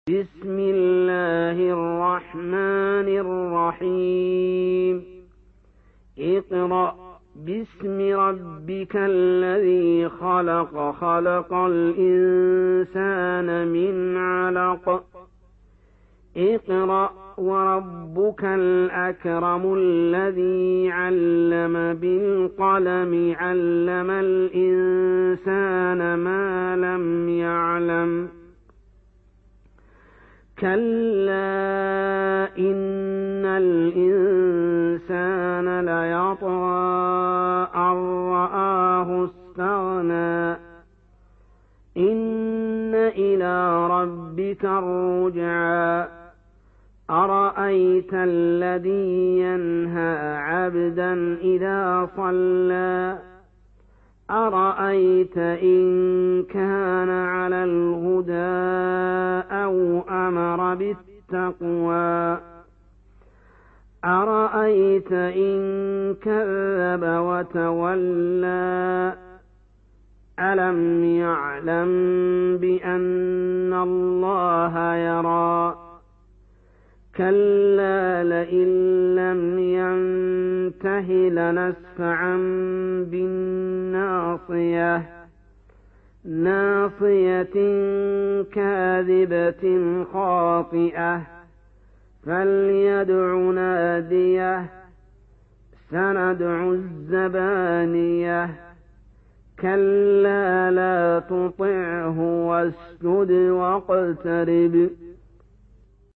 بسم الله الرحمن الرحيم اقرأ باسم ربك الذي خلق خلق الإنسان من علق اقرأ وربك الأكرم الذي علم بالقلم علم الإنسان ما لم يعلم كلا إن الإنسان ليطغى أن رآه استغنى إن إلى ربك الرجعى أرأيت الذي ينهى عبدا إذا صلى أرأيت إن كان على الهدى أو أمر بالتقوى أرأيت إن كذب وتولى ألم يعلم بأن الله يرى كلا لئن لم ينته لنسفعا بالناصية ناصية كاذبة خاطئة فليدع ناديه سندع الزبانية كلا لا تطعه واسجد واقترب